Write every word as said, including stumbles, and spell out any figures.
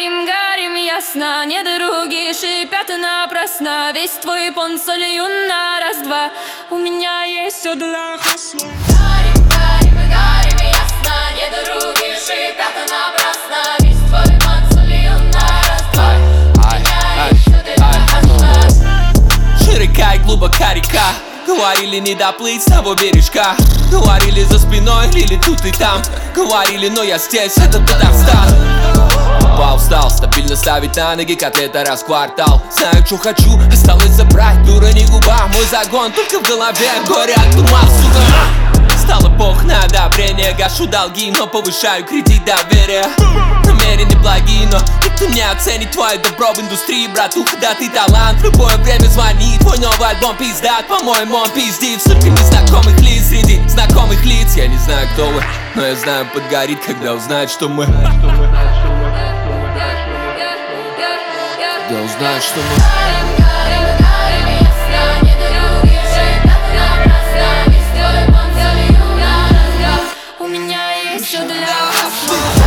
Горим, горим ясно, недруги шипят напрасно. Весь твой пон солью на раз-два. У меня есть все для хасла. Горим, горим, горим ясно, недруги шипят напрасно. Весь твой пон солью на раз-два. У меня есть все для хасла. Широка и глубока река. Говорили не доплыть с того бережка. Говорили за спиной, лили тут и там. Говорили, но я здесь, это Татарстан. Упал, встал, стабильно ставить на ноги котлета раз в квартал. Знаю, что хочу, осталось забрать. Дура не губа, мой загон только в голове. Горе от ума, сука. Стало бог на одобрение. Гашу долги, но повышаю кредит доверия. Намерения благие, но никто не оценит твое добро в индустрии, братуха, да ты талант. В любое время звони, твой новый альбом пиздат. По-моему, он пиздит. Столько незнакомых лиц среди знакомых лиц. Я не знаю, кто вы, но я знаю, подгорит, когда узнает, что мы. Когда узнает, что мы. У меня есть все для вас.